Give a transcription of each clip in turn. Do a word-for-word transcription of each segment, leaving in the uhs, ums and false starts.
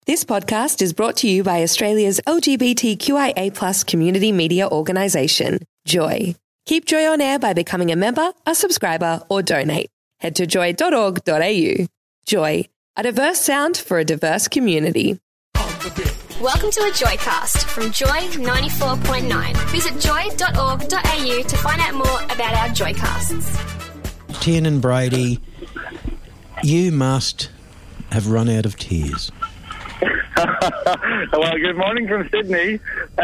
This podcast is brought to you by Australia's L G B T Q I A plus community media organisation, Joy. Keep Joy on air by becoming a member, a subscriber or donate. Head to joy dot org dot a u. Joy, a diverse sound for a diverse community. Welcome to a Joycast from Joy ninety-four point nine. Visit joy dot org dot a u to find out more about our Joycasts. Tiernan Brady, you must have run out of tears. Well, good morning from Sydney. Uh,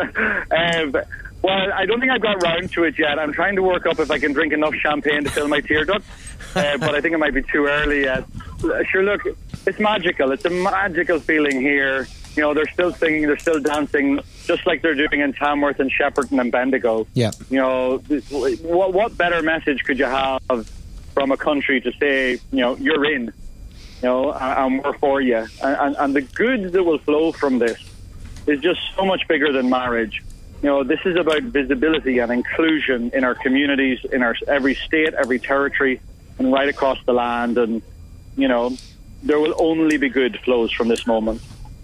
uh, well, I don't think I've got round to it yet. I'm trying to work up if I can drink enough champagne to fill my tear duct, uh, but I think it might be too early yet. Sure, look, it's magical. It's a magical feeling here. You know, they're still singing, they're still dancing, just like they're doing in Tamworth and Shepparton and Bendigo. Yeah. You know, what, what better message could you have from a country to say, you know, you're in? You know, and we're for you. And, and, and the good that will flow from this is just so much bigger than marriage. You know, this is about visibility and inclusion in our communities, in our every state, every territory, and right across the land. And, you know, there will only be good flows from this moment.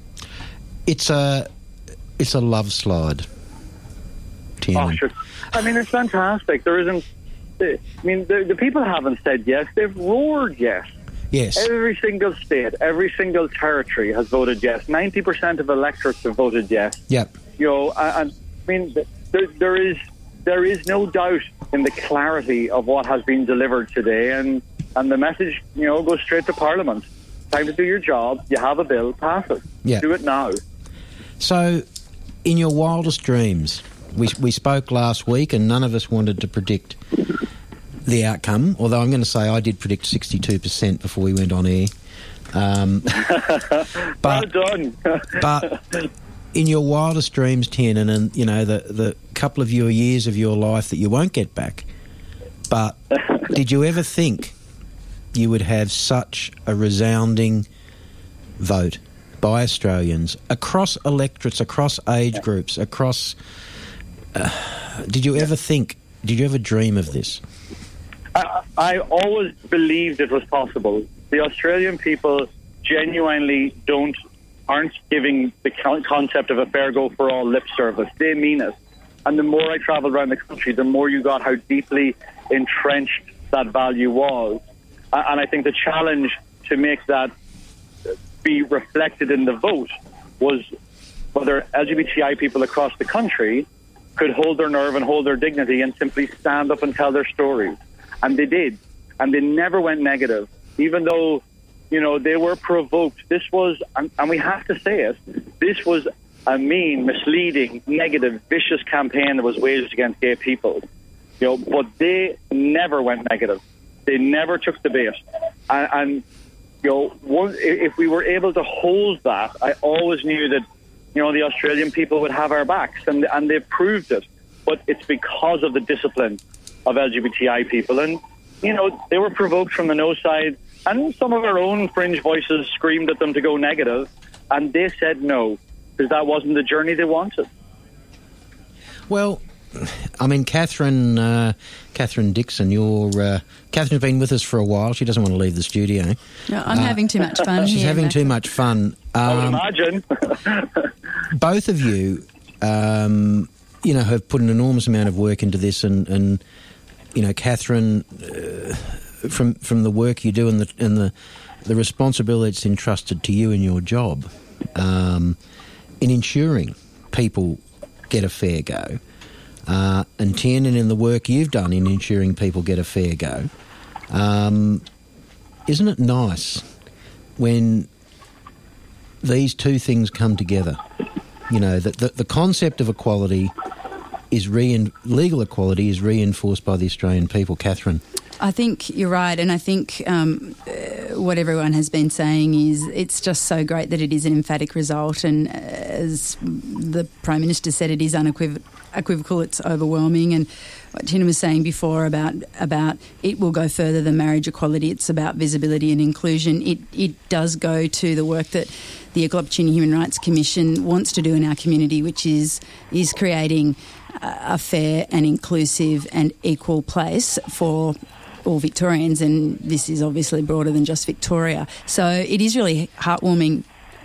It's a, it's a love slide, Tiernan. Oh, sure. I mean, it's fantastic. There isn't... I mean, the, the people haven't said yes. They've roared yes. Yes. Every single state, every single territory has voted yes. ninety percent of electorates have voted yes. Yep. You know, and, and I mean, there, there is there is no doubt in the clarity of what has been delivered today, and, and the message, you know, goes straight to Parliament. Time to do your job. You have a bill, pass it. Yep. Do it now. So, in your wildest dreams, we we spoke last week, and none of us wanted to predict the outcome, although I'm going to say I did predict sixty-two percent before we went on air. Um, but, well done. But in your wildest dreams, Tiernan, and, you know, the, the couple of your years of your life that you won't get back, but did you ever think you would have such a resounding vote by Australians across electorates, across age groups, across... Uh, did you ever think, did you ever dream of this? I, I always believed it was possible. The Australian people genuinely don't aren't giving the concept of a fair go for all lip service. They mean it. And the more I travelled around the country, the more you got how deeply entrenched that value was. And I think the challenge to make that be reflected in the vote was whether L G B T I people across the country could hold their nerve and hold their dignity and simply stand up and tell their stories. And they did. And they never went negative. Even though, you know, they were provoked. This was, and, and we have to say it, this was a mean, misleading, negative, vicious campaign that was waged against gay people. You know, but they never went negative. They never took the bait. And, and you know, one, if we were able to hold that, I always knew that, you know, the Australian people would have our backs, and and they've proved it. But it's because of the discipline of L G B T I people. And, you know, they were provoked from the no side, and some of our own fringe voices screamed at them to go negative, and they said no, because that wasn't the journey they wanted. Well, I mean, Catherine, uh, Catherine Dixon, you're, uh, Catherine's been with us for a while. She doesn't want to leave the studio. No, I'm uh, having too much fun She's here, having Matt. too much fun. Um, I would imagine. Both of you, um, you know, have put an enormous amount of work into this, and, and you know, Catherine, uh, from from the work you do and the and the the responsibility that's entrusted to you in your job, um, in ensuring people get a fair go, uh, and Tiernan, in the work you've done in ensuring people get a fair go. Um, isn't it nice when these two things come together? You know, that the, the concept of equality is rein, legal equality is reinforced by the Australian people. Catherine? I think you're right, and I think um, uh, what everyone has been saying is it's just so great that it is an emphatic result, and uh, as the Prime Minister said, it is unequivocal, it's overwhelming, and what Tina was saying before about about it will go further than marriage equality, it's about visibility and inclusion. It, it does go to the work that the Equal Opportunity Human Rights Commission wants to do in our community, which is is creating a fair and inclusive and equal place for all Victorians, and this is obviously broader than just Victoria. So it is really heartwarming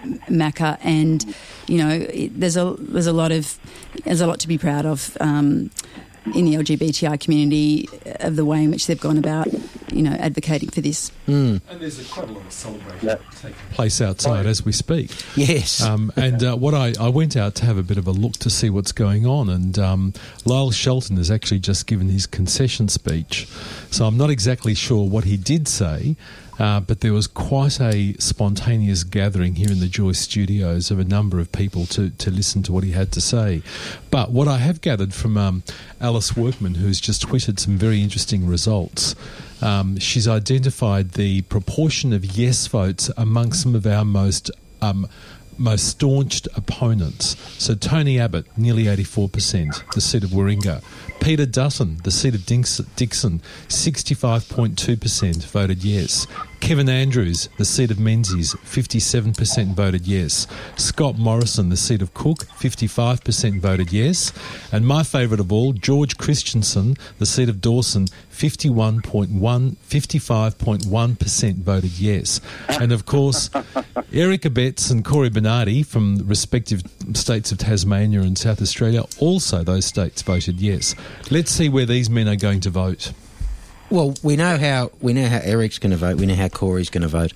Macca, and you know it, there's a there's a lot of there's a lot to be proud of um, in the L G B T I community of the way in which they've gone about, you know, advocating for this. Mm. And there's a, quite a lot of celebration yeah. taking place outside as we speak. Yes. Um, and uh, what I, I went out to have a bit of a look to see what's going on, and um, Lyle Shelton has actually just given his concession speech. So I'm not exactly sure what he did say, uh, but there was quite a spontaneous gathering here in the Joy Studios of a number of people to, to listen to what he had to say. But what I have gathered from um, Alice Workman, who's just tweeted some very interesting results, um, she's identified the proportion of yes votes among some of our most um, most staunched opponents. So Tony Abbott, nearly eighty-four percent, the seat of Warringah. Peter Dutton, the seat of Dixon, sixty-five point two percent voted yes. Kevin Andrews, the seat of Menzies, fifty-seven percent voted yes. Scott Morrison, the seat of Cook, fifty-five percent voted yes. And my favourite of all, George Christensen, the seat of Dawson, fifty-one point one, fifty-five point one percent voted yes. And of course, Erica Betts and Corey Bernardi from the respective states of Tasmania and South Australia, also those states voted yes. Let's see where these men are going to vote. Well, we know how we know how Eric's going to vote. We know how Corey's going to vote.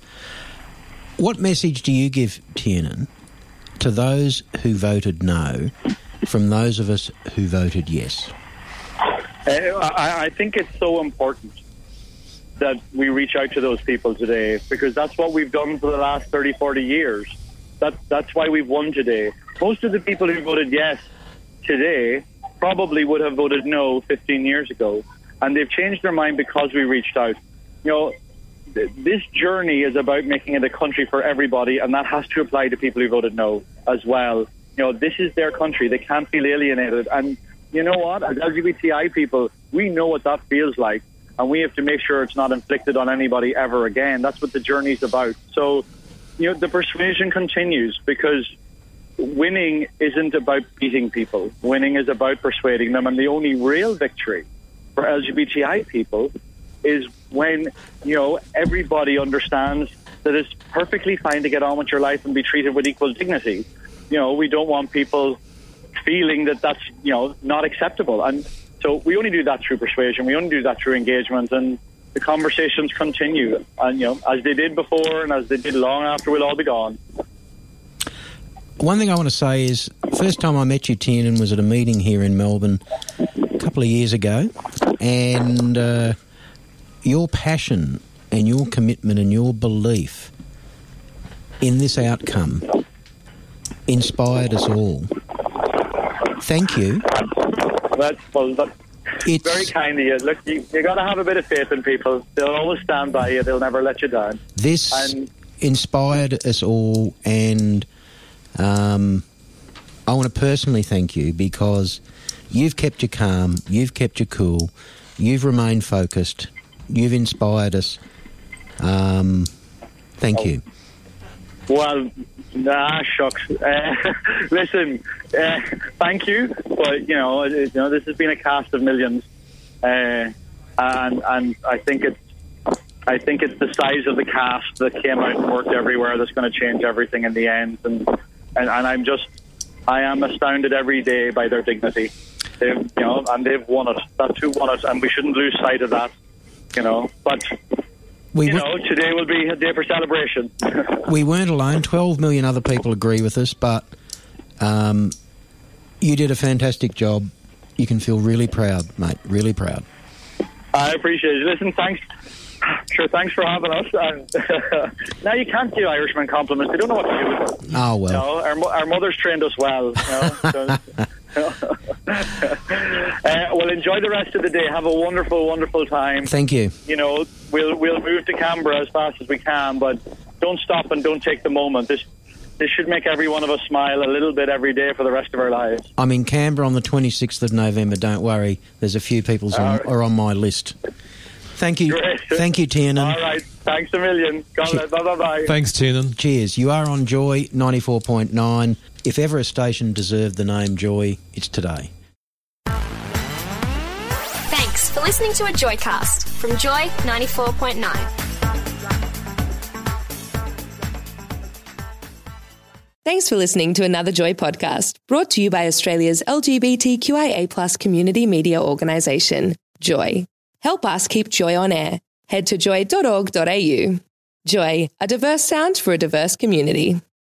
What message do you give, Tiernan, to those who voted no from those of us who voted yes? Uh, I, I think it's so important that we reach out to those people today, because that's what we've done for the last thirty, forty years. That, that's why we've won today. Most of the people who voted yes today probably would have voted no fifteen years ago. And they've changed their mind because we reached out. You know, th- this journey is about making it a country for everybody, and that has to apply to people who voted no as well. You know, this is their country. They can't feel alienated. And you know what? As L G B T I people, we know what that feels like, and we have to make sure it's not inflicted on anybody ever again. That's what the journey's about. So, you know, the persuasion continues, because winning isn't about beating people. Winning is about persuading them, and the only real victory for L G B T I people is when, you know, everybody understands that it's perfectly fine to get on with your life and be treated with equal dignity. You know, we don't want people feeling that that's, you know, not acceptable. And so we only do that through persuasion. We only do that through engagement, and the conversations continue, and, you know, as they did before and as they did long after we'll all be gone. One thing I want to say is, first time I met you, Tiernan, was at a meeting here in Melbourne a couple of years ago, and uh, your passion and your commitment and your belief in this outcome inspired us all. Thank you. That's, well, that's it's very kind of you. Look, you, you got to have a bit of faith in people. They'll always stand by you. They'll never let you down. This and, inspired us all, and um, I want to personally thank you, because you've kept your calm, you've kept your cool, you've remained focused, you've inspired us. Um, thank oh. you. Well, nah, shucks. Uh, listen, uh, thank you, but, you know, it, you know, this has been a cast of millions, uh, and and I think it's I think it's the size of the cast that came out and worked everywhere that's going to change everything in the end, and, and and I'm just I am astounded every day by their dignity. They've, you know, and they've won it. That's who won it, and we shouldn't lose sight of that. You know, but. We you know, today will be a day for celebration. We weren't alone. twelve million other people agree with us, but um, you did a fantastic job. You can feel really proud, mate, really proud. I appreciate it. Listen, thanks. Sure, thanks for having us. And, now, you can't give Irishmen compliments. They don't know what to do with them. Oh, well. You know, our, our mothers trained us well. You know, so, uh, well, enjoy the rest of the day. Have a wonderful, wonderful time. Thank you. You know, we'll we'll move to Canberra as fast as we can, but don't stop and don't take the moment. This this should make every one of us smile a little bit every day for the rest of our lives. I'm in Canberra on the twenty-sixth of November. Don't worry. There's a few people who right. are on my list. Thank you. Great. Thank you, Tiernan. All right. Thanks a million. Che- Bye-bye. Thanks, Tiernan. Cheers. You are on Joy ninety-four point nine. If ever a station deserved the name Joy, it's today. Thanks for listening to a Joycast from Joy ninety-four point nine. Thanks for listening to another Joy podcast, brought to you by Australia's L G B T Q I A plus community media organisation, Joy. Help us keep Joy on air. Head to joy dot org dot a u. Joy, a diverse sound for a diverse community.